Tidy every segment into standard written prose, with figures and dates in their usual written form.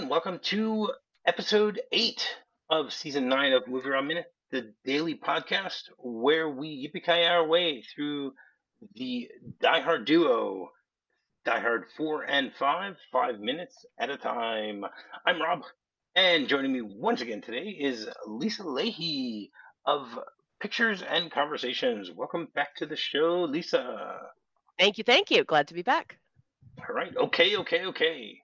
gentlemen, welcome to episode 8 of season 9 of Movie Around Minute, the daily podcast where we yippee our way through the Die Hard duo, Die Hard 4 and 5, 5 minutes at a time. I'm Rob, and joining me once again today is Lisa Leahy of Pictures and Conversations. Welcome back to the show, Lisa. Thank you, thank you. Glad to be back. All right, okay.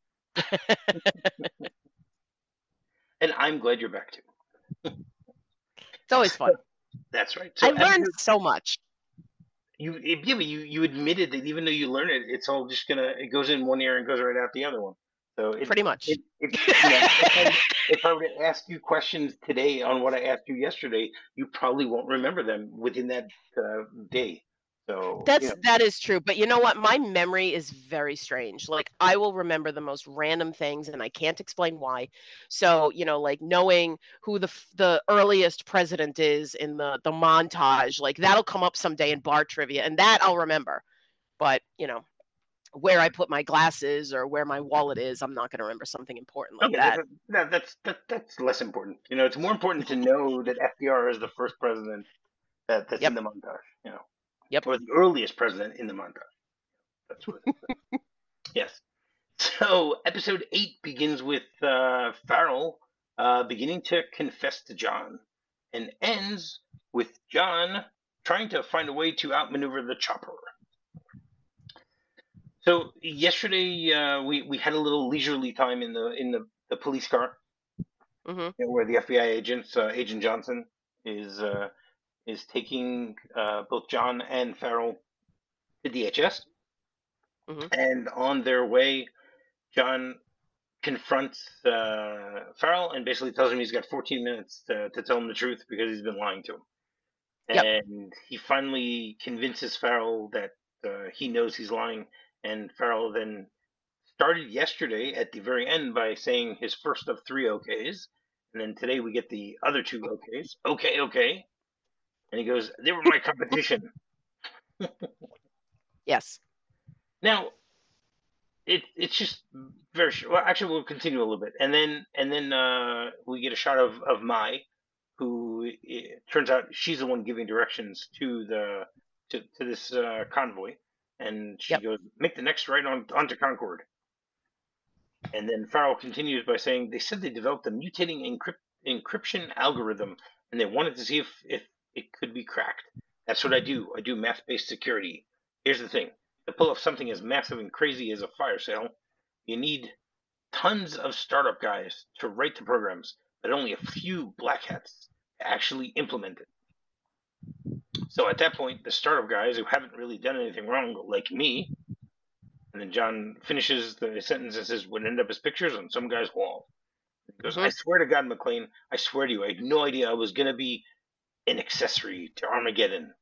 And I'm glad you're back too. It's always fun. That's right. I learned so much. You admitted that even though you learn it, it's all just it goes in one ear and goes right out the other one. So Pretty much. if I were to ask you questions today on what I asked you yesterday, you probably won't remember them within that day. So That is true. But you know what? My memory is very strange. Like I will remember the most random things and I can't explain why. So, like knowing who the earliest president is in the montage, like that'll come up someday in bar trivia and that I'll remember. But, where I put my glasses or where my wallet is, I'm not going to remember something important like that. That's less important. It's more important to know that FDR is the first president that's Yep. in the montage. Yep. Or the earliest president in the montage. That's what it is. Yes. So episode 8 begins with Farrell beginning to confess to John and ends with John trying to find a way to outmaneuver the chopper. So yesterday we had a little leisurely time in the police car, where the FBI agents, Agent Johnson, is taking both John and Farrell to DHS. And on their way, John confronts Farrell and basically tells him he's got 14 minutes to tell him the truth because he's been lying to him. Yep. And he finally convinces Farrell that he knows he's lying. And Farrell then started yesterday at the very end by saying his first of 3 okays. And then today we get the other 2 okays. Okay. And he goes, they were my competition. Yes. Now, it's just very well. Actually, we'll continue a little bit, and then we get a shot of Mai, who it turns out she's the one giving directions to this convoy, and she goes, "Make the next right onto Concord." And then Farrell continues by saying, "They said they developed a mutating encryption algorithm, and they wanted to see if it could be cracked. That's what I do. I do math-based security. Here's the thing. To pull off something as massive and crazy as a fire sale, you need tons of startup guys to write the programs, but only a few black hats to actually implement it. So at that point, the startup guys who haven't really done anything wrong, like me," and then John finishes the sentence and says, "would end up as pictures on some guy's wall." He goes, "I swear to God, McClane, I swear to you, I had no idea I was going to be an accessory to Armageddon."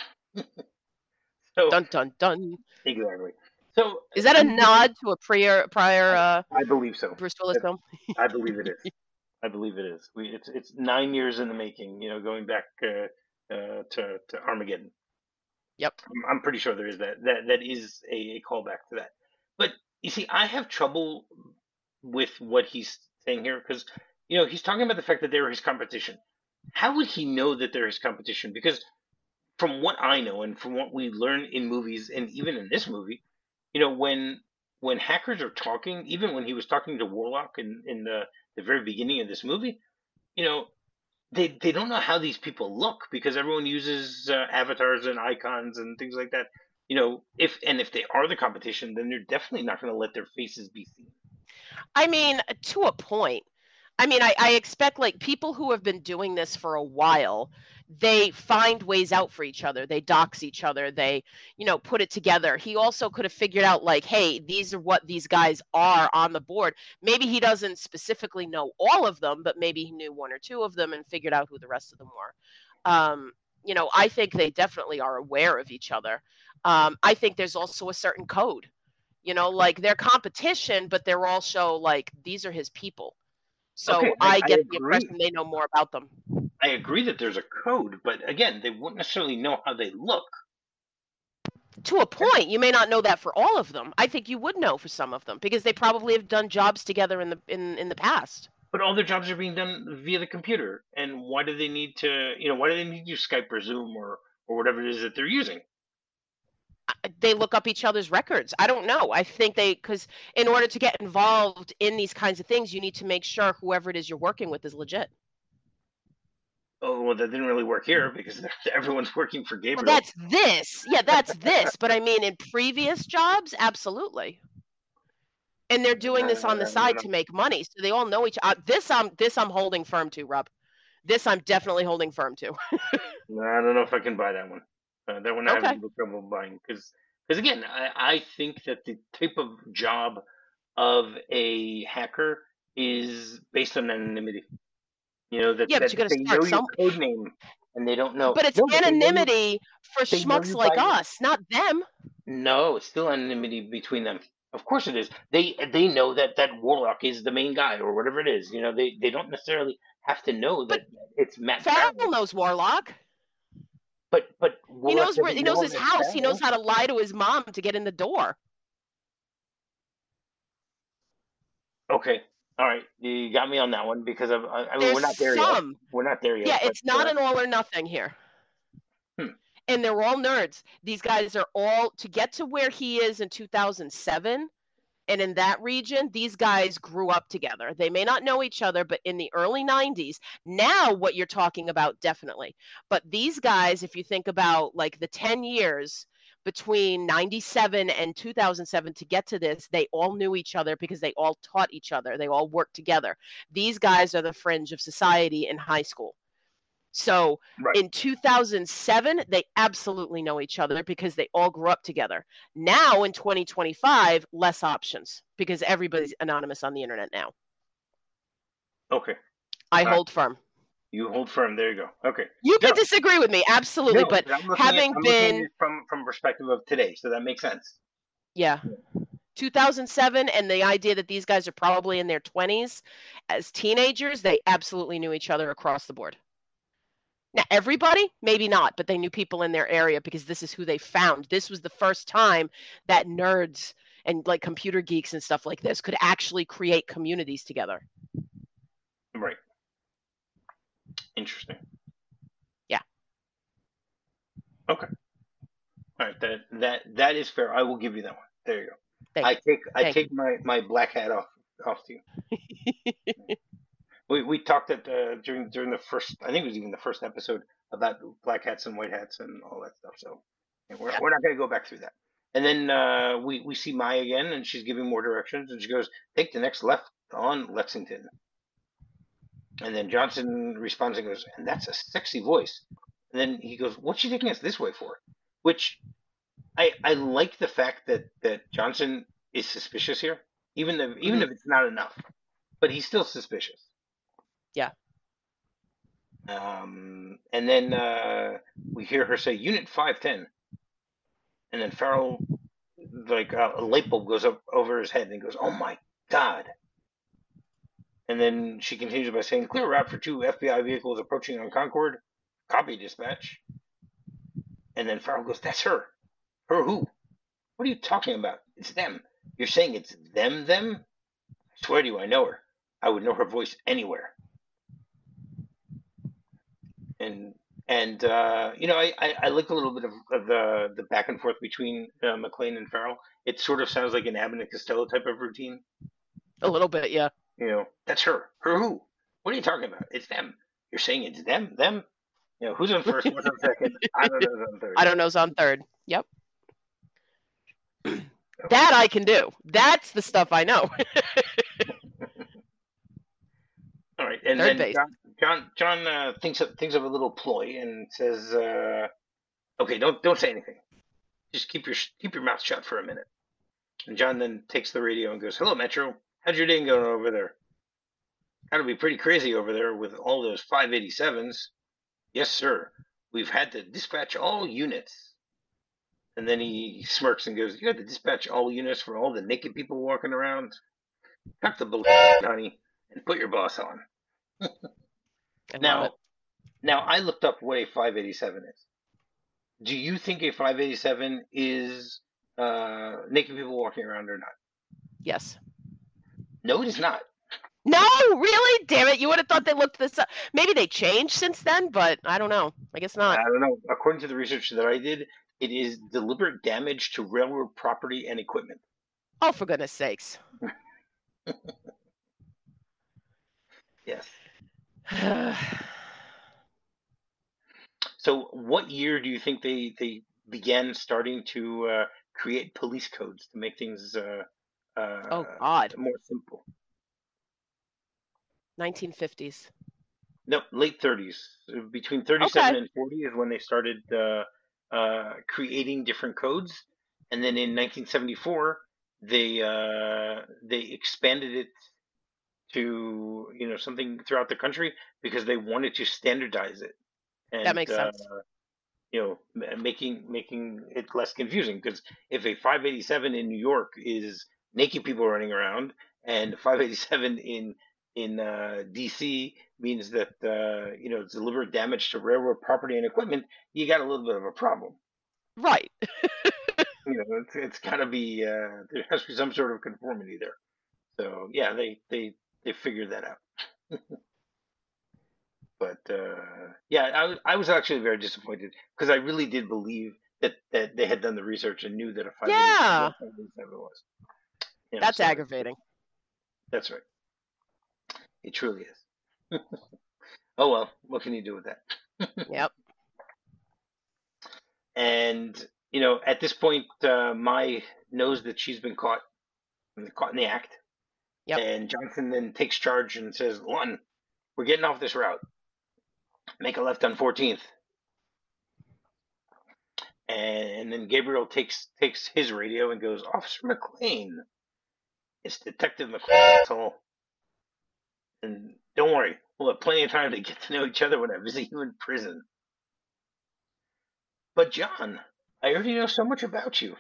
So, dun dun dun. Exactly. So is that a nod to a prior? I believe so. Bruce Willis film. I believe it is. I believe it is. It's 9 years in the making. Going back to Armageddon. Yep. I'm pretty sure there is that is a callback to that. But you see, I have trouble with what he's saying here because he's talking about the fact that they're his competition. How would he know that they're his competition? Because from what I know and from what we learn in movies and even in this movie, when hackers are talking, even when he was talking to Warlock in the very beginning of this movie, they don't know how these people look because everyone uses avatars and icons and things like that. If they are the competition, then they're definitely not going to let their faces be seen. I mean, to a point. I mean, I expect like people who have been doing this for a while, they find ways out for each other. They dox each other. They, put it together. He also could have figured out like, hey, these are what these guys are on the board. Maybe he doesn't specifically know all of them, but maybe he knew 1 or 2 of them and figured out who the rest of them were. I think they definitely are aware of each other. I think there's also a certain code, like their competition, but they're also like, these are his people. So okay, I get the impression they know more about them. I agree that there's a code, but again, they wouldn't necessarily know how they look. To a point, you may not know that for all of them. I think you would know for some of them because they probably have done jobs together in the past. But all their jobs are being done via the computer. And why do they need to, why do they need to use Skype or Zoom or whatever it is that they're using? They look up each other's records. I don't know. I think because in order to get involved in these kinds of things, you need to make sure whoever it is you're working with is legit. Oh, well, that didn't really work here because everyone's working for Well, Gabriel. that's this. Yeah, that's this. But I mean, in previous jobs, absolutely. And they're doing this on the side to make money, so they all know each other. This I'm holding firm to, Rob. This I'm definitely holding firm to. I don't know if I can buy that one. That one I have a Okay. little trouble buying because again, I think that the type of job of a hacker is based on anonymity. Yeah, but That you got to they start know your some. code name and they don't know. But it's No, but anonymity for they know schmucks you like by your. us, not them. No, it's still anonymity between them. Of course it is. They know that Warlock is the main guy or whatever it is. They don't necessarily have to know But that it's Matt Farrell Farrell. knows Warlock. But He Warlock knows where. doesn't He knows know him his as house. He knows Farrell. how to lie to his mom to get in the door. Okay. All right. You got me on that one because I mean, we're There's not there yet. some. We're not there yet, Yeah, but it's not an all or nothing here. hmm, And they're all nerds. These guys are all to get to where he is in 2007. And in that region, these guys grew up together. They may not know each other, but in the early 90s, now what you're talking about, definitely. But these guys, if you think about like the 10 years between 97 and 2007 to get to this, they all knew each other because they all taught each other. They all worked together. These guys are the fringe of society in high school. So right. in 2007, they absolutely know each other because they all grew up together. Now in 2025, less options because everybody's anonymous on the internet now. Okay. I All right. hold firm. You hold firm. There you go. Okay. You No, can disagree with me, absolutely, no, but but having I'm looking at been, it from perspective of today, so that makes sense. yeah, 2007 and the idea that these guys are probably in their 20s as teenagers, they absolutely knew each other across the board. Now, everybody, maybe not, but they knew people in their area because this is who they found. This was the first time that nerds and like computer geeks and stuff like this could actually create communities together. Right. Interesting. Yeah. Okay. All right. That is fair. I will give you that one. There you go. Thank, I thank take my black hat off to you. We talked at during the first, I think it was even the first episode about black hats and white hats and all that stuff. So yeah, yeah. we're not going to go back through that. And then we see Mai again, and she's giving more directions, and she goes, "Take the next left on Lexington." And then Johnson responds and goes, "And that's a sexy voice." And then he goes, "What's she taking us this way for?" Which I like the fact that Johnson is suspicious here, even if it's not enough, but he's still suspicious. Yeah. And then we hear her say Unit 510, and then Farrell, like a light bulb goes up over his head, and he goes, "Oh my God!" And then she continues by saying, "Clear route for 2 FBI vehicles approaching on Concord. Copy, dispatch." And then Farrell goes, "That's her. Her who? What are you talking about? It's them. You're saying it's them, them? I swear to you, I know her. I would know her voice anywhere." And I like a little bit of the back and forth between McClane and Farrell. It sort of sounds like an Abbott and Costello type of routine. A little bit, yeah. That's her. Her who? What are you talking about? It's them. You're saying it's them, them? Who's on first? What's on second? I don't know who's on third. I don't know's on third. Yep. That I can do. That's the stuff I know. All right, and Third then base. John thinks of a little ploy and says, "Okay, don't say anything. Just keep your mouth shut for a minute." And John then takes the radio and goes, "Hello, Metro. How's your day going over there? Got to be pretty crazy over there with all those 587s." "Yes, sir. We've had to dispatch all units." And then he smirks and goes, "You had to dispatch all units for all the naked people walking around? Cut the bullshit, honey, and put your boss on." I love it. Now I looked up what a 587 is. Do you think a 587 is naked people walking around or not? Yes. No, it is not. No, really? Damn it! You would have thought they looked this up. Maybe they changed since then, but I don't know. I guess not. I don't know. According to the research that I did, it is deliberate damage to railroad property and equipment. Oh, for goodness sakes. Yes. So, what year do you think they began starting to create police codes to make things Oh uh, God. more simple? 1950s. No, late 30s. Between 37 Okay. and 40 is when they started creating different codes, and then in 1974 they expanded it to something throughout the country because they wanted to standardize it That and makes sense. making it less confusing. Because if a 587 in New York is naked people running around, and 587 in DC means that it's deliberate damage to railroad property and equipment, you got a little bit of a problem. Right. It's got to be there has to be some sort of conformity there. So yeah, they figured that out. But yeah, I was actually very disappointed because I really did believe that they had done the research and knew that a 587 Yeah. what 587 was. That's So it's aggravating. that's right. It truly is. Oh well, what can you do with that? Yep. And at this point, Mai knows that she's been caught in the act, Yep. and Johnson then takes charge and says, "One, we're getting off this route. Make a left on 14th." And then Gabriel takes his radio and goes, "Officer McLean, it's Detective McLean, asshole. And don't worry, we'll have plenty of time to get to know each other when I visit you in prison." "But John, I already know so much about you.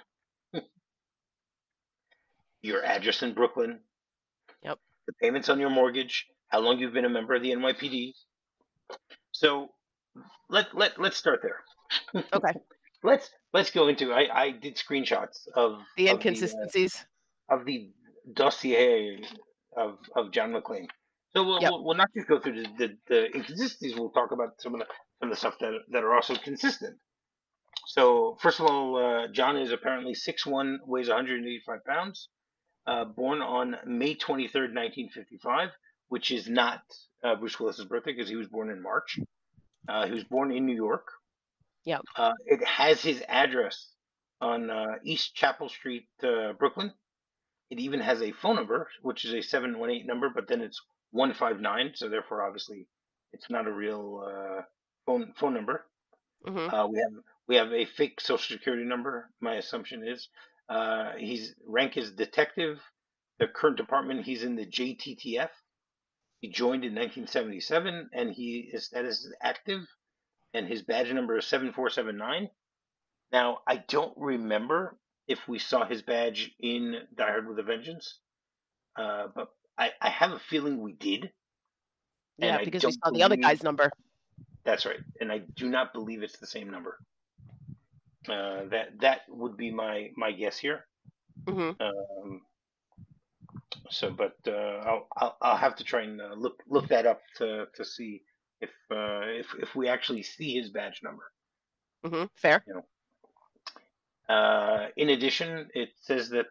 Your address in Brooklyn, Yep. the payments on your mortgage, how long you've been a member of the NYPD. So let's start there. Okay. let's go into. I did screenshots of The of the inconsistencies. of the dossier of John McClane. So Yep. we'll not just go through the inconsistencies. We'll talk about some of the stuff that are also consistent. So first of all, John is apparently 6'1", weighs 185 pounds. Born on May 23rd, 1955, which is not Bruce Willis's birthday because he was born in March. He was born in New York. Yep. It has his address on East Chapel Street, Brooklyn. It even has a phone number, which is a 718 number, but then it's 159, so therefore, obviously, it's not a real phone number. Mhm. We have a fake social security number. My assumption is he's rank is detective. The current department he's in the JTTF. He joined in 1977, and his status is active, and his badge number is 7479. Now, I don't remember if we saw his badge in Die Hard with a Vengeance. But I have a feeling we did, and Yeah, I because we don't saw the other believe guy's number. that's right, and I do not believe it's the same number. That would be my guess here. Mhm. Um, but I'll have to try and look that up to see if we actually see his badge number. Mhm. Fair. You in addition, it says that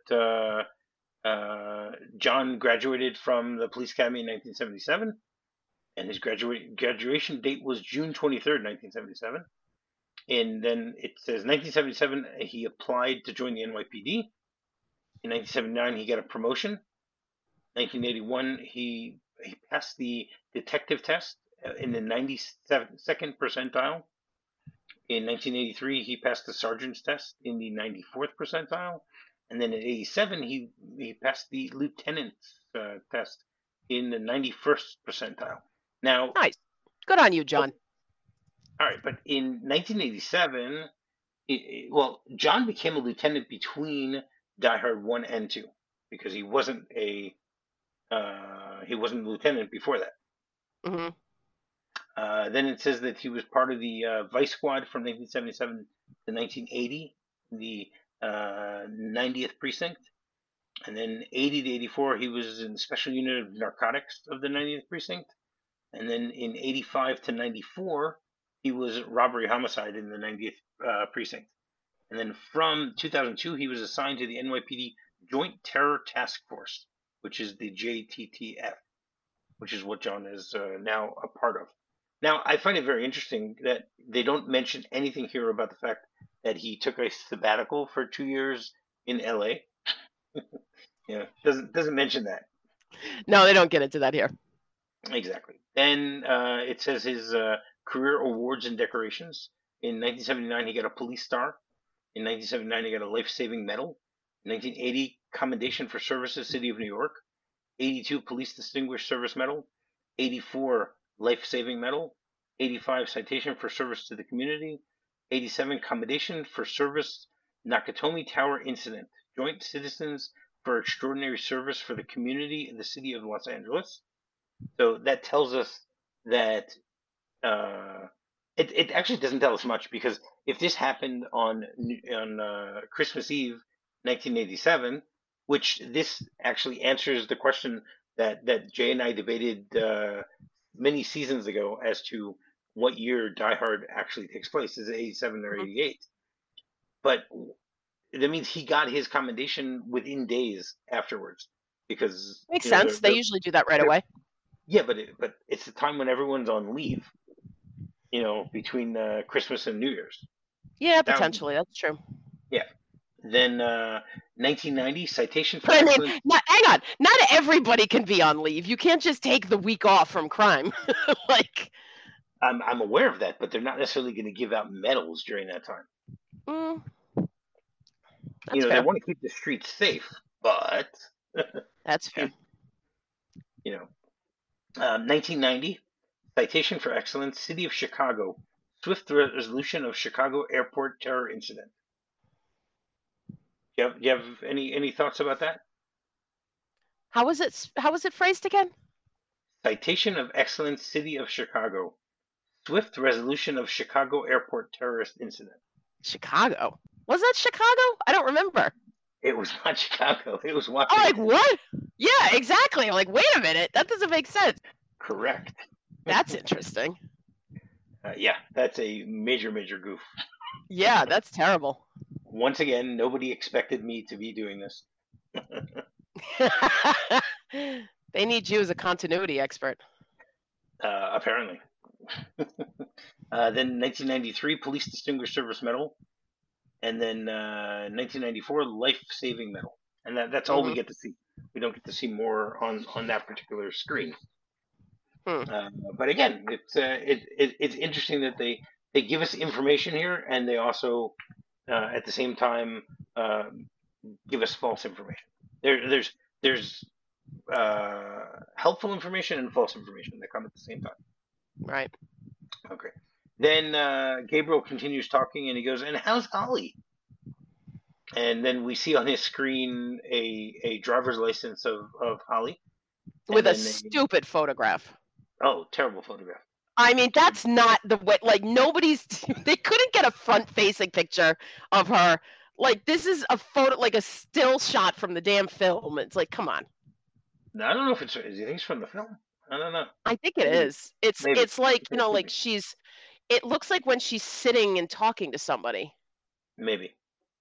John graduated from the police academy in 1977, and his graduation date was June 23rd, 1977. And then it says 1977 he applied to join the NYPD. In 1979 he got a promotion. 1981 he passed the detective test in the 92nd percentile. In 1983 he passed the sergeant's test in the 94th percentile, and then in 87 he passed the lieutenant's test in the 91st percentile. Now, Nice. Good on you, John. all right, but in 1987, well, John became a lieutenant between Die Hard 1 and 2 because he wasn't a lieutenant before that. Mhm. Then it says that he was part of the Vice Squad from 1977 to 1980, the 90th precinct, and then 80 to 84, he was in the special unit of narcotics of the 90th precinct, and then in 85 to 94, he was robbery homicide in the 90th precinct. And then from 2002, he was assigned to the NYPD Joint Terror Task Force, which is the JTTF, which is what John is now a part of. Now, I find it very interesting that they don't mention anything here about the fact that he took a sabbatical for 2 years in LA. Yeah, doesn't mention that. No, they don't get into that here. Exactly. Then it says his career awards and decorations. In 1979, he got a police star. In 1979, he got a life-saving medal. In 1980, commendation for services, City of New York. 82, Police Distinguished Service Medal. 84, life-saving medal. 85, citation for service to the community. 87, commendation for service, Nakatomi Tower incident. Joint citizens for extraordinary service for the community in the city of Los Angeles. So that tells us that uh, it actually doesn't tell us much, because if this happened on Christmas Eve, 1987, which this actually answers the question that Jay and I debated many seasons ago as to what year Die Hard actually takes place. Is it 87 or Mhm. 88? But that means he got his commendation within days afterwards, because Makes sense. They usually do that right they're away. yeah, but it's the time when everyone's on leave, between Christmas and New Year's. Yeah, That potentially. That's true. yeah. Then 1990, citation for But I mean, excellence. hang on. Not everybody can be on leave. You can't just take the week off from crime. Like, I'm aware of that, but they're not necessarily going to give out medals during that time. mm, that's They fair. want to keep the streets safe, but That's fair. you know, 1990, citation for excellence, City of Chicago, swift resolution of Chicago airport terror incident. Do you have any thoughts about that? How was it? How was it phrased again? Citation of excellence, City of Chicago, swift resolution of Chicago airport terrorist incident. Chicago. Was that Chicago? I don't remember. It was not Chicago. It was I'm like, Washington. what? Yeah, exactly. I'm like, wait a minute. That doesn't make sense. Correct. That's interesting. Yeah, that's a major, major goof. Yeah, that's terrible. Once again, nobody expected me to be doing this. They need you as a continuity expert. Apparently. Then 1993, Police Distinguished Service Medal. And then 1994, Life Saving Medal. And that's all we Hmm. get to see. We don't get to see more on that particular screen. Hmm. But again, it's interesting that they give us information here, and they also at the same time uh, give us false information. There's helpful information and false information that come at the same time. Right. Okay. Then Gabriel continues talking, and he goes, "And how's Holly?" And then we see on his screen a driver's license of Holly, and With a then stupid photograph. terrible photograph. I mean, that's not the way. Like, nobody's. They couldn't get a front-facing picture of her. Like, this is a photo, like a still shot from the damn film. It's like, come on. Now, I don't know if it's. Do you think it's from the film? I don't know. I think it Maybe. is. It's Maybe. it's like, It could like be. she's. It looks like when she's sitting and talking to somebody. Maybe.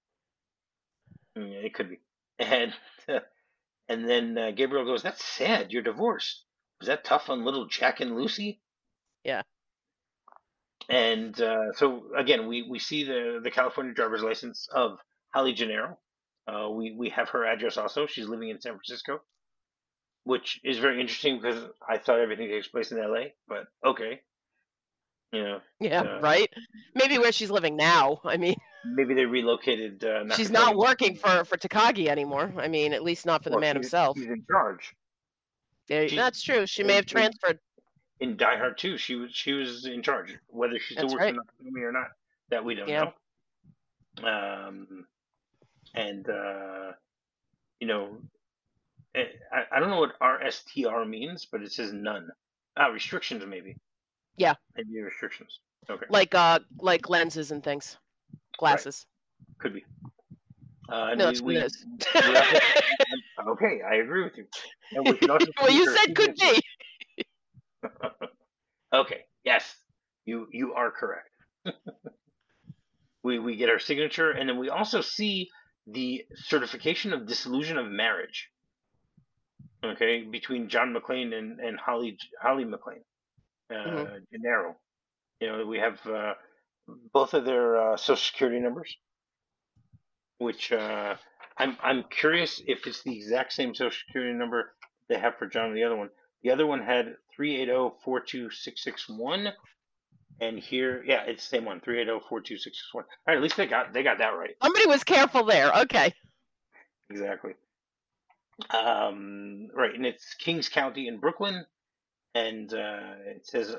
It could be. And and then Gabriel goes, "That's sad. You're divorced. Was that tough on little Jack and Lucy?" Yeah. And so again, we see the California driver's license of Holly Gennaro. We have her address also. She's living in San Francisco, which is very interesting because I thought everything takes place in LA. But okay, you know, Yeah. uh, Right. Maybe where she's living now. I mean, maybe they relocated she's not Nakatomi. working for Takagi anymore. I mean, at least not for the Well, man himself. she's in charge. She's That's true. She may in, have in transferred. in Die Hard 2, she was in charge. Whether she still That's works for right. Nakatomi or not, that we don't Yeah. know. And you know, I don't know what RSTR means, but it says none. Restrictions maybe. Yeah. Maybe restrictions. Okay. Like lenses and things. Right. glasses. Could be. And No, that's what it is. we also okay. I agree with you. And we can also Well, see you her said could signature. be. Okay. Yes. You are correct. We get her signature, and then we also see the certification of dissolution of marriage. Okay, between John McClane and Holly McClane, Hmm. Gennaro. We have both of their social security numbers, which I'm curious if it's the exact same social security number they have for John and the other one. The other one had 380-42661, and here, yeah, it's the same one, 380-42661. All right, at least they got that right. Somebody was careful there. Okay. Exactly. Right, and it's Kings County in Brooklyn, and it says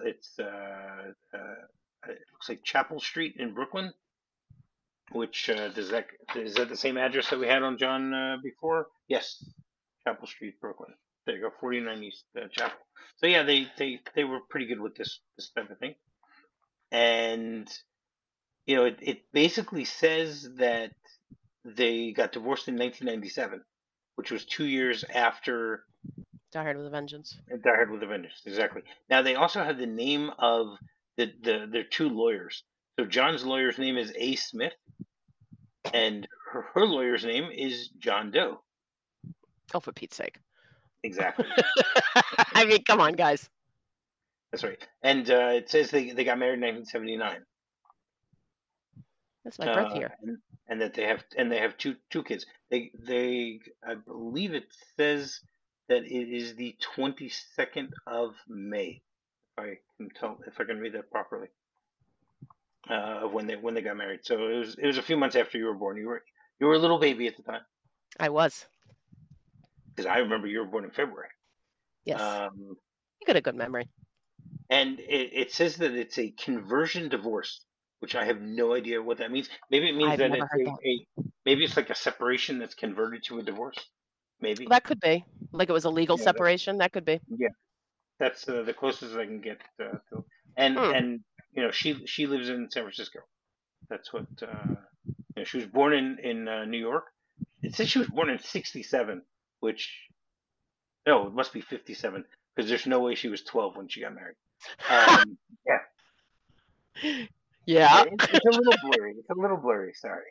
it looks like Chapel Street in Brooklyn. Which is that the same address that we had on John before? Yes, Chapel Street, Brooklyn. There you go, 49 East Chapel. So yeah, they were pretty good with this type of thing, and it basically says that they got divorced in 1997, which was 2 years after Die Hard with a Vengeance. Die Hard with a Vengeance. Exactly. Now they also have the name of their two lawyers. So John's lawyer's name is A. Smith, and her lawyer's name is John Doe. Oh, for Pete's sake. Exactly. I mean, come on, guys. That's right. And it says they got married in 1979. That's my breath here. And that they have two kids. They I believe it says that it is the 22nd of May. If I can read that properly. Of when they got married. So it was a few months after you were born. You were a little baby at the time. I was. Because I remember you were born in February. Yes. Um, You got a good memory. and it says that it's a conversion divorce, which I have no idea what that means. Maybe it means I've that never it's heard that. maybe it's like a separation that's converted to a divorce. Maybe. That could be. Like it was a legal Yeah, separation. That could be. yeah. That's the closest I can get to. And Hmm. and she lives in San Francisco. That's what she was born in New York. It says she was born in '67, which no, it must be '57 because there's no way she was 12 when she got married. Yeah. Yeah. It's a little blurry. It's a little blurry. Sorry.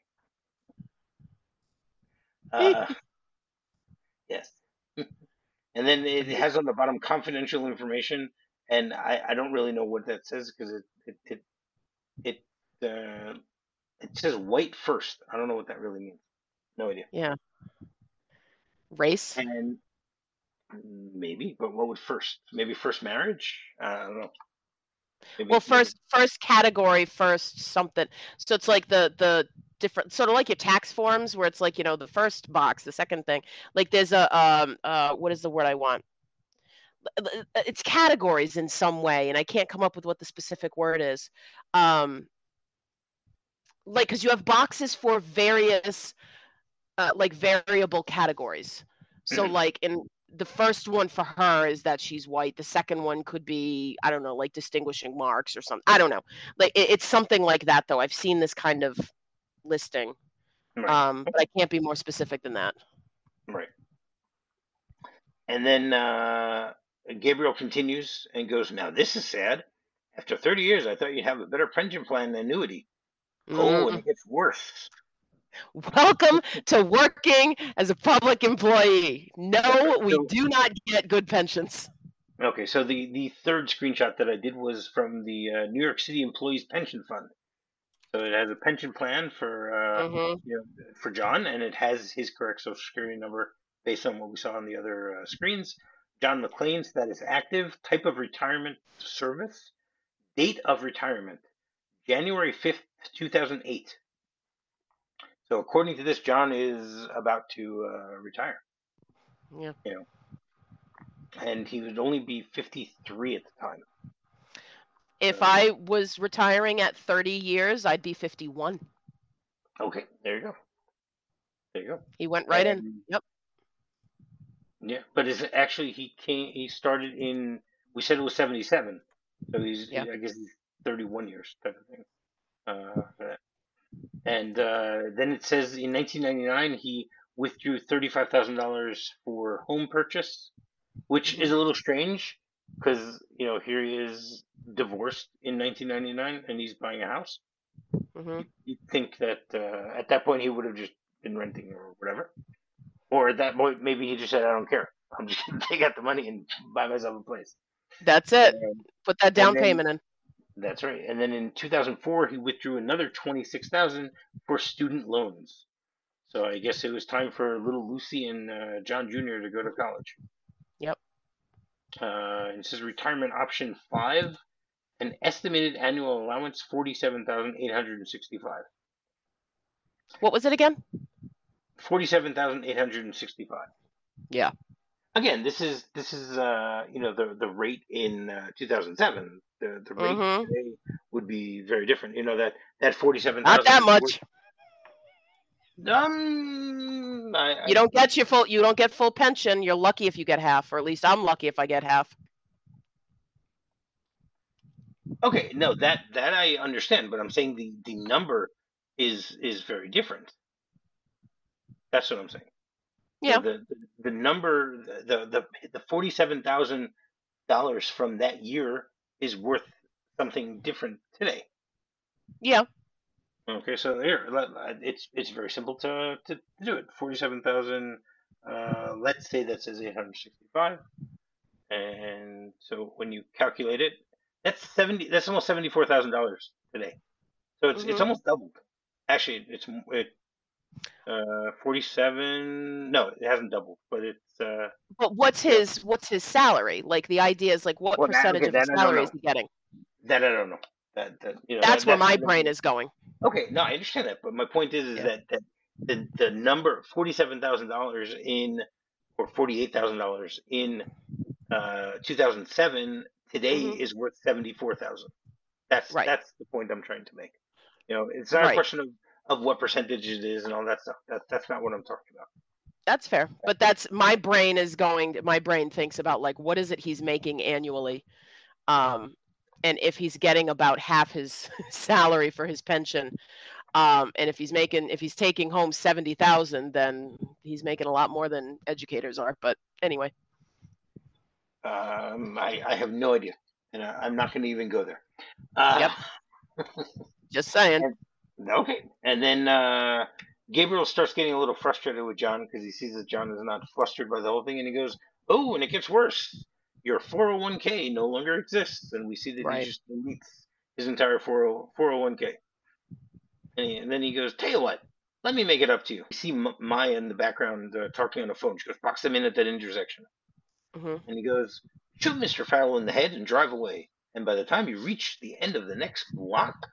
Uh, yes. And then it has on the bottom confidential information, and I don't really know what that says because it uh, it says white first. I don't know what that really means. No idea. Yeah. Race. And maybe, but what would first? Maybe first marriage? I don't know. Well, Maybe. first category, first something. So it's like the different sort of like your tax forms where it's like, the first box, the second thing. Like there's what is the word I want? It's categories in some way, and I can't come up with what the specific word is. Like because you have boxes for various like variable categories. So like in the first one for her is that she's white. The second one could be, I don't know, like distinguishing marks or something. I don't know. Like it's something like that though. I've seen this kind of listing. Right. But I can't be more specific than that. Right. And then Gabriel continues and goes, "Now this is sad. After 30 years, I thought you'd have a better pension plan than annuity. Oh, and it gets worse." Welcome to working as a public employee. No, right. we do not get good pensions. Okay, so the third screenshot that I did was from the New York City Employees Pension Fund. So it has a pension plan for John, and it has his correct Social Security number based on what we saw on the other screens. John McClane's that is active. Type of retirement service. Date of retirement January 5th, 2008. So according to this, John is about to retire. Yeah. And he would only be 53 at the time. If I was retiring at 30 years, I'd be 51. Okay, there you go. There you go. He went right in. Yep. Yeah, but he started in, we said it was 77. So I guess he's 31 years type of thing. For that. And then it says in 1999 he withdrew $35,000 for home purchase, which Hmm. is a little strange because here he is divorced in 1999 and he's buying a house. Hmm. You'd think that at that point he would have just been renting or whatever, or at that point maybe he just said, "I don't care. I'm just gonna take out the money and buy myself a place." That's it. And, Put that and down then payment in. that's right. And then in 2004 he withdrew another 26,000 for student loans. So I guess it was time for little Lucy and John Jr. to go to college. Yep. It says retirement option 5, an estimated annual allowance 47,865. What was it again? 47,865. Yeah. Again, this is the rate in 2007. The rate Hmm. today would be very different. That Not 47,000 that is worth. much. I You don't get full pension. You're lucky if you get half, or at least I'm lucky if I get half. Okay, no, that I understand, but I'm saying the number is very different. That's what I'm saying. Yeah. The number the $47,000 from that year is worth something different today. Yeah. Okay, so here it's very simple to do it. 47,000. Let's say that says 865, and so when you calculate it, that's 70. That's almost $74,000 today. So it's Hmm. almost doubled. Actually, 47. No, it hasn't doubled, but it's But you know. what's his salary? Like the idea is like what Well, percentage okay, of his that I don't salary is know. he getting? That I don't know. That That's where that's my not brain necessary. is going. Okay, no, I understand that, but my point is Yeah. that the number $47,000 in or $48,000 in 2007 today Hmm. is worth 74,000. That's Right. that's the point I'm trying to make. It's not a Right. question of what percentage it is and all that stuff. That's not what I'm talking about. That's fair. But that's my brain is going. My brain thinks about like what is it he's making annually, um, and if he's getting about half his salary for his pension, and if he's taking home 70,000, then he's making a lot more than educators are. But anyway, I have no idea, and I'm not going to even go there. Uh, yep. Just saying. and, okay, and then Gabriel starts getting a little frustrated with John because he sees that John is not flustered by the whole thing, and he goes, "Oh, and it gets worse. Your 401k no longer exists," and we see that he Right. just deletes his entire 401k. And then he goes, "Tell you what, let me make it up to you." You see Maya in the background talking on the phone. She goes, "Box them in at that intersection." Hmm. And he goes, "Shoot Mr. Farrell in the head and drive away. And by the time you reach the end of the next block,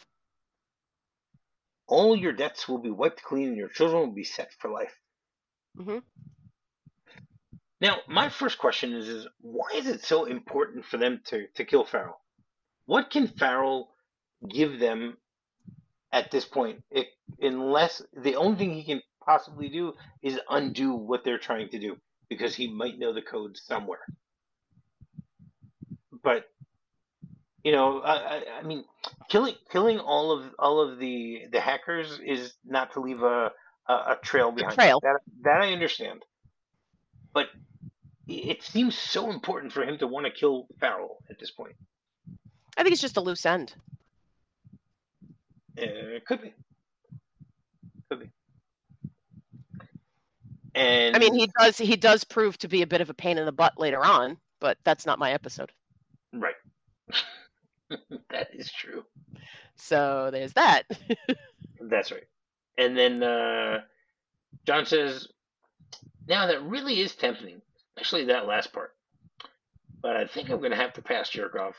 all your debts will be wiped clean and your children will be set for life." Hmm. Now, my first question is why is it so important for them to kill Farrell? What can Farrell give them at this point? Unless the only thing he can possibly do is undo what they're trying to do because he might know the code somewhere. But I mean, killing all of the hackers is not to leave a trail The behind. trail. That I understand, but it seems so important for him to want to kill Farrell at this point. I think it's just a loose end. It could be, I mean, and he does prove to be a bit of a pain in the butt later on, but that's not my episode. right, that is true. So there's that. That's right. And then John says, "Now that really is tempting, especially that last part. But I think I'm going to have to pass jerk off."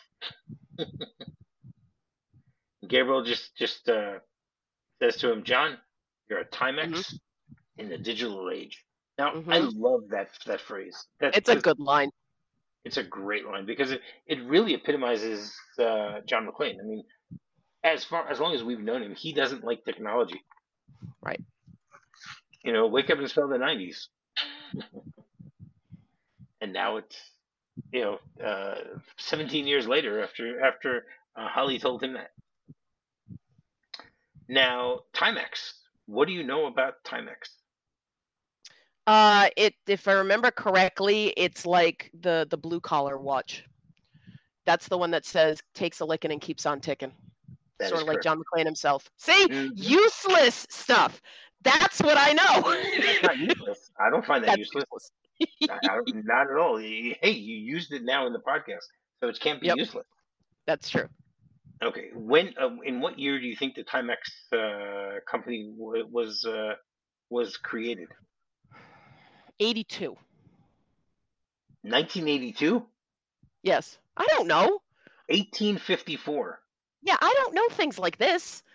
Gabriel just says to him, "John, you're a Hmm. Timex in the digital age." Now, I Hmm. love that phrase. That It's a because good line. it's a great line because it really epitomizes John McClane. I mean, as long as we've known him, he doesn't like technology. Right. Wake up and spell the '90s, and now it's 17 years later after Holly told him that. Now, Timex. What do you know about Timex? If I remember correctly, it's like the blue collar watch. That's the one that says takes a licking and keeps on ticking. That Sort is of like correct. John McClane himself. See, Hmm. useless stuff. That's what I That's know. not useless. I don't find that That's useless. useless. I don't, not at all. Hey, you used it now in the podcast, so it can't be Yep, useless. that's true. Okay, when in what year do you think the Timex company was created? 82. 1982? Yes. I don't know. 1854. Yeah, I don't know things like this.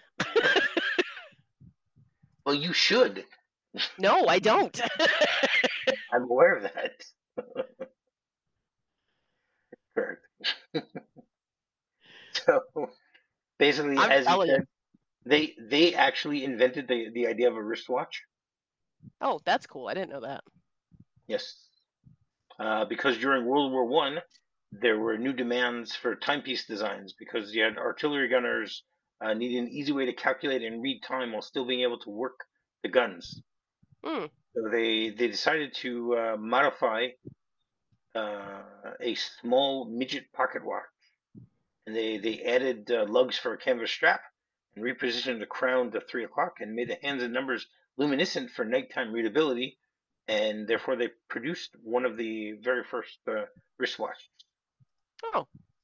Well, you should. No, I don't. I'm aware of that. Correct. So basically, I'm as you telling you. said, they actually invented the idea of a wristwatch. Oh, that's cool. I didn't know that. Yes, because during World War One, there were new demands for timepiece designs because you had artillery gunners needing an easy way to calculate and read time while still being able to work the guns. Hmm. So they decided to modify a small midget pocket watch, and they added lugs for a canvas strap and repositioned the crown to 3 o'clock and made the hands and numbers luminescent for nighttime readability, and therefore they produced one of the very first wristwatches. Oh,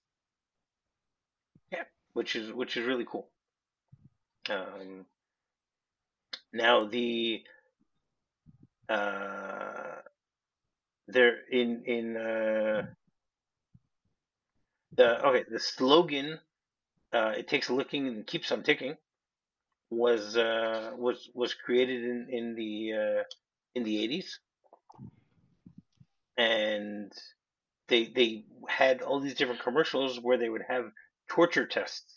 Yeah, which is really cool. Um, now uh, there in the slogan "It takes a licking and keeps on ticking" was created in the 80s, and they had all these different commercials where they would have torture tests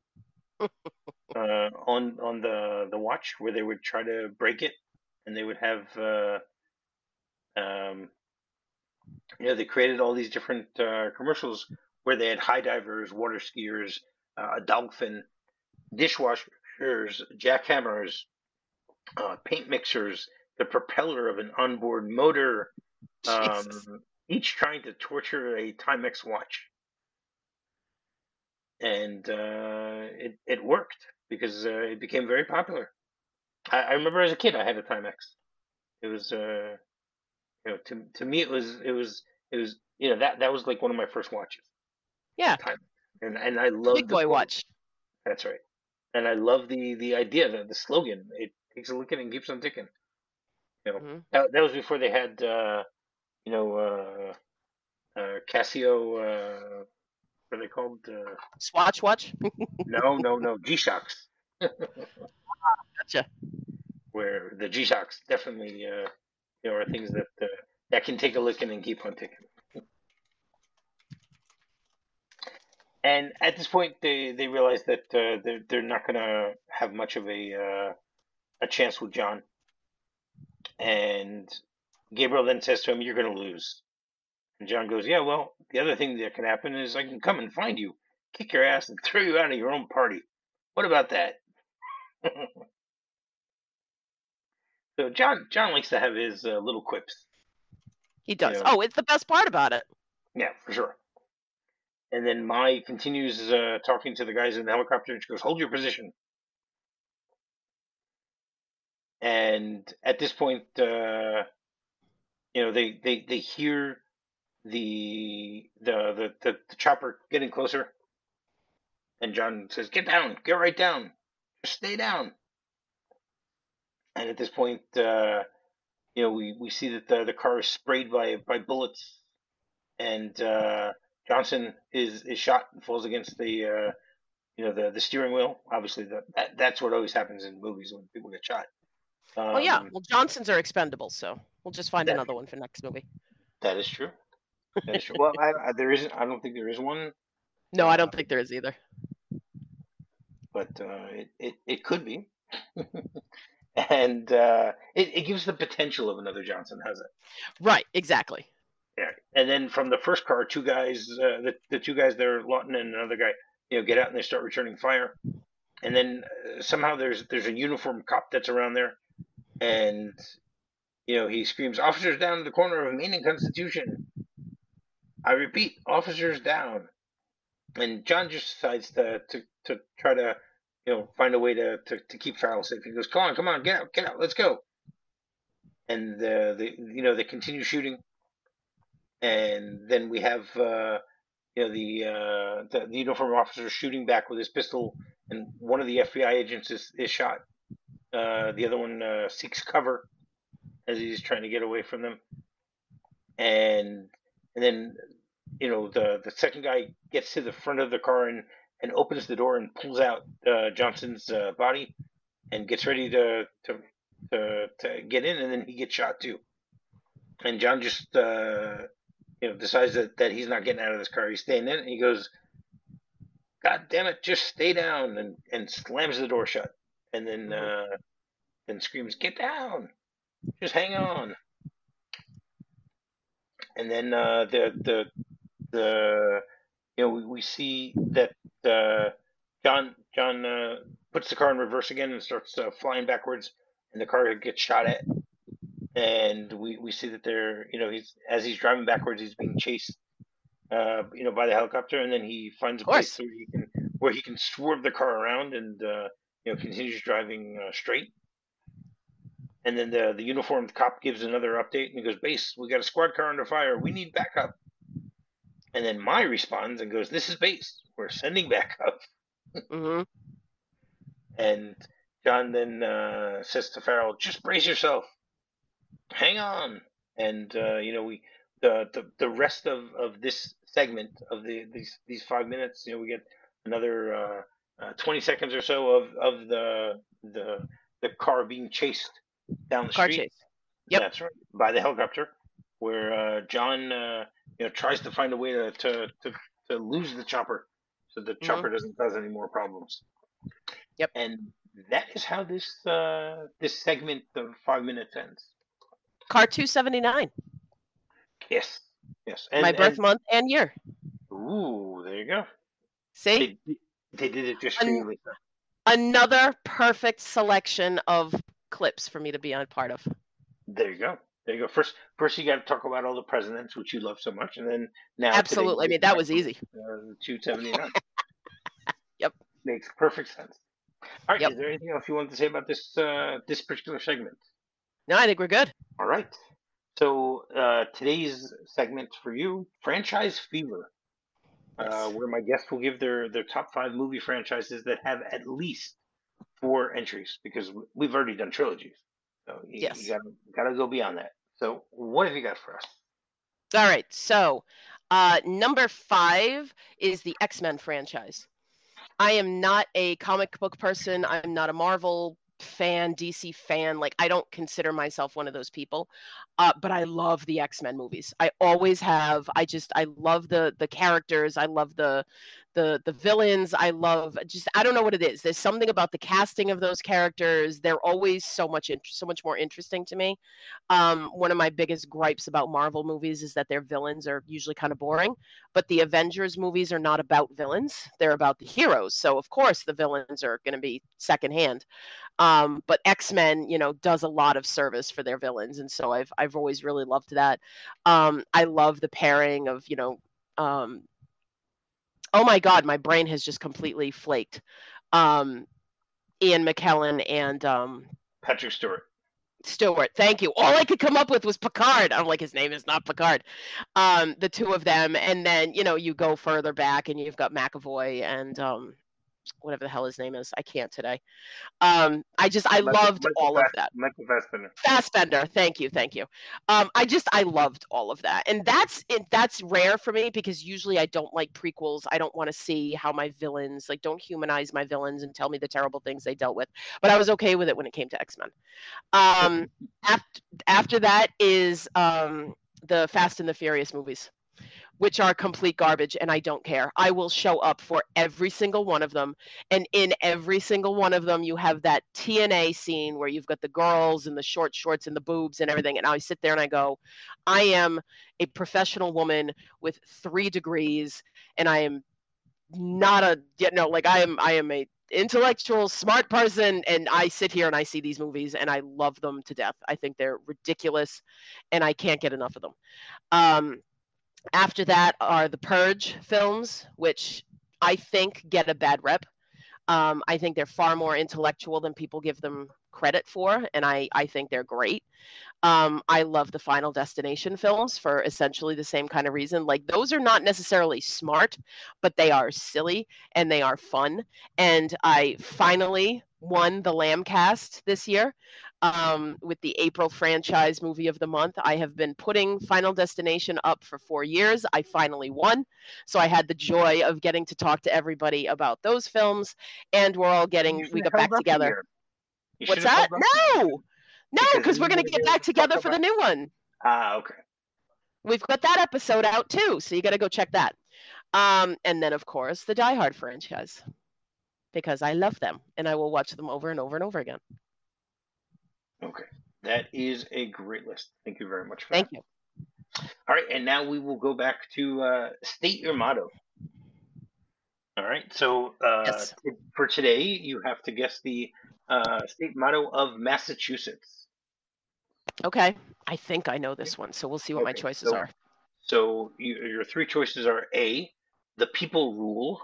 on the watch where they would try to break it, and they would have um, they created all these different commercials where they had high divers, water skiers, a dolphin, dishwashers, jackhammers, paint mixers, the propeller of an onboard motor, Jesus. each trying to torture a Timex watch. And it worked because it became very popular. I remember as a kid I had a Timex. It was to me it was that was like one of my first watches, Yeah, Timex, and I the big loved the boy program. watch. That's right, and I love the idea, the slogan. It takes a licking and keeps on ticking. Hmm. That was before they had you know Casio. What are they called? Swatch watch. No, G-Shocks. Gotcha. Where the G-Shocks definitely are things that can take a licking and keep on ticking. And at this point, they realize that they're not going to have much of a chance with John. And Gabriel then says to him, "You're going to lose." And John goes, "Yeah, well, the other thing that can happen is I can come and find you, kick your ass, and throw you out of your own party. What about that?" So John likes to have his little quips, He you does. know. Oh, it's the best part about it. Yeah, for sure. And then Mai continues talking to the guys in the helicopter, and she goes, "Hold your position." And at this point, they hear the chopper getting closer, and John says, "Get down, get right down, just stay down." And at this point, we see that the car is sprayed by bullets, and Johnson is shot and falls against the steering wheel. Obviously, that's what always happens in movies when people get shot. Oh yeah. Um, Well, Johnsons are expendable, so we'll just find that another one for next movie. that is true. That is true. Well, there isn't. I don't think there is one, No, I uh, don't think there is either. but it could be, and it gives the potential of another Johnson, has it? Right. Exactly. Yeah. And then from the first car, two guys, the two guys there, Lawton and another guy, get out and they start returning fire. and then somehow there's a uniformed cop that's around there, and he screams, "Officers down to the corner of Main and Constitution! I repeat, officers down!" And John just decides to try to find a way to keep Farrell safe. He goes, come on, get out, let's go. And they continue shooting, and then we have the uniform officer shooting back with his pistol, and one of the FBI agents is shot. The other one seeks cover as he's trying to get away from them, and then the second guy gets to the front of the car and opens the door and pulls out Johnson's body and gets ready to get in, and then he gets shot too. And John just decides that he's not getting out of this car. He's staying in, and he goes, "God damn it, just stay down!" and slams the door shut, and then screams, "Get down! Just hang on!" And then we see that John puts the car in reverse again and starts flying backwards, and the car gets shot at. And we see that as he's driving backwards, he's being chased, by the helicopter, and then he finds a place where he can swerve the car around and continues driving straight. And then the uniformed cop gives another update, and he goes, "Base, we got a squad car under fire. We need backup." And then Mai responds and goes, "This is Base. We're sending backup." Mm-hmm. And John then says to Farrell, "Just brace yourself. Hang on." And the rest of this segment of these 5 minutes, we get another 20 seconds or so of the car being chased down the Car street. chase. Yep. That's right, by the helicopter, where John tries to find a way to lose the chopper, so the chopper doesn't cause any more problems. Yep. And that is how this segment of 5 minutes ends. Car 279. Yes. And my birth month and year. Ooh, there you go. See? They did it just for you, Lisa. Another perfect selection of clips for me to be a part of. There you go. First you got to talk about all the presidents, which you love so much, and then now absolutely. I mean, that was easy. 279. Yep. Makes perfect sense. All right. Yep. Is there anything else you want to say about this particular segment? No, I think we're good. All right. So today's segment for you, Franchise Fever, where my guests will give their top 5 movie franchises that have at least 4 entries, because we've already done trilogies. So you gotta go beyond that. So what have you got for us? All right. So number 5 is the X-Men franchise. I am not a comic book person. I'm not a Marvel fan, DC fan. Like, I don't consider myself one of those people. But I love the X-Men movies. I always have. I love the characters. I love the villains. I love I don't know what it is. There's something about the casting of those characters. They're always so much more interesting to me. One of my biggest gripes about Marvel movies is that their villains are usually kind of boring, but the Avengers movies are not about villains. They're about the heroes. So of course the villains are going to be secondhand. But X-Men, does a lot of service for their villains. And so I've always really loved that. I love the pairing of, oh my God, my brain has just completely flaked. Ian McKellen and Patrick Stewart. Thank you. All I could come up with was Picard. I'm like, his name is not Picard. The two of them, and then you go further back, and you've got McAvoy and whatever the hell his name is. I can't today. I loved all of that. Michael Fassbender. Fassbender. Thank you. I loved all of that. And that's rare for me, because usually I don't like prequels. I don't want to see how my villains, don't humanize my villains and tell me the terrible things they dealt with. But I was okay with it when it came to X-Men. After that is the Fast and the Furious movies, which are complete garbage, and I don't care. I will show up for every single one of them, and in every single one of them, you have that TNA scene where you've got the girls and the short shorts and the boobs and everything, and I sit there and I go, I am a professional woman with 3 degrees, and I am not I am a intellectual, smart person, and I sit here and I see these movies and I love them to death. I think they're ridiculous, and I can't get enough of them. After that are the Purge films, which I think get a bad rep. I think they're far more intellectual than people give them credit for, and I think they're great. I love the Final Destination films for essentially the same kind of reason. Like, those are not necessarily smart, but they are silly and they are fun. And I finally won the Lambcast this year with the April franchise movie of the month. I have been putting Final Destination up for 4 years. I finally won. So I had the joy of getting to talk to everybody about those films, and we got back together. What's that? No, because we're going to get back together for the new one. Okay. We've got that episode out too, so you got to go check that. And then, of course, the Die Hard franchise, because I love them and I will watch them over and over and over again. Okay. That is a great list. Thank you very much for Thank that. you. All right, and now we will go back to state your motto. All right, so Yes. for today, you have to guess the state motto of Massachusetts. Okay. I think I know this one, so we'll see what my Okay, choices are. So your three choices are A, the people rule,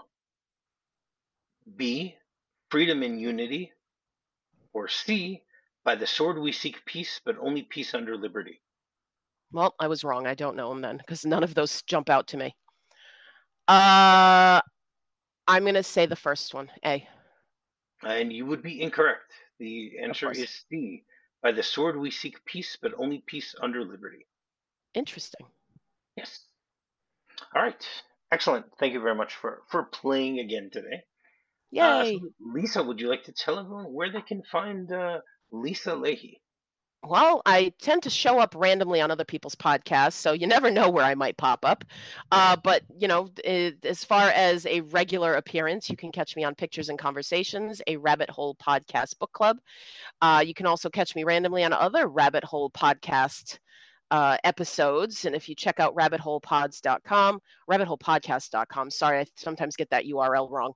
B, freedom and unity, or C, by the sword we seek peace, but only peace under liberty. Well, I was wrong. I don't know them then, because none of those jump out to me. I'm going to say the first one, A. And you would be incorrect. The answer is C, by the sword we seek peace, but only peace under liberty. Interesting. Yes. All right. Excellent. Thank you very much for playing again today. Yay. So Lisa, would you like to tell everyone where they can find Lisa Leahy? Well, I tend to show up randomly on other people's podcasts, so you never know where I might pop up. But, as far as a regular appearance, you can catch me on Pictures and Conversations, a Rabbit Hole podcast book club. You can also catch me randomly on other Rabbit Hole podcast episodes. And if you check out rabbitholepodcast.com, sorry, I sometimes get that URL wrong.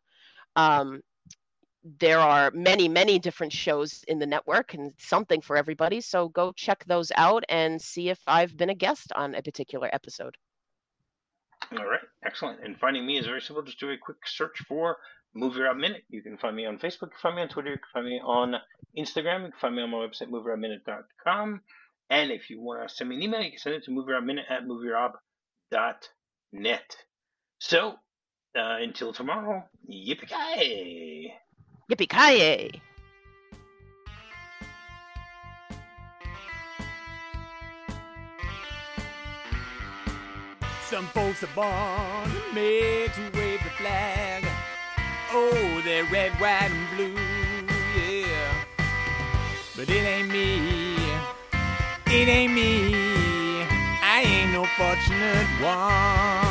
There are many, many different shows in the network and something for everybody. So go check those out and see if I've been a guest on a particular episode. All right. Excellent. And finding me is very simple. Just do a quick search for Movie Rob Minute. You can find me on Facebook, you can find me on Twitter, you can find me on Instagram, you can find me on my website, movierobminute.com. And if you want to send me an email, you can send it to movierob.minute@movierob.net. So, until tomorrow, yippee-ki-yay! Yippee-ki-yay! Some folks are born made to wave the flag. Oh, they're red, white, and blue, yeah. But it ain't me. It ain't me. I ain't no fortunate one.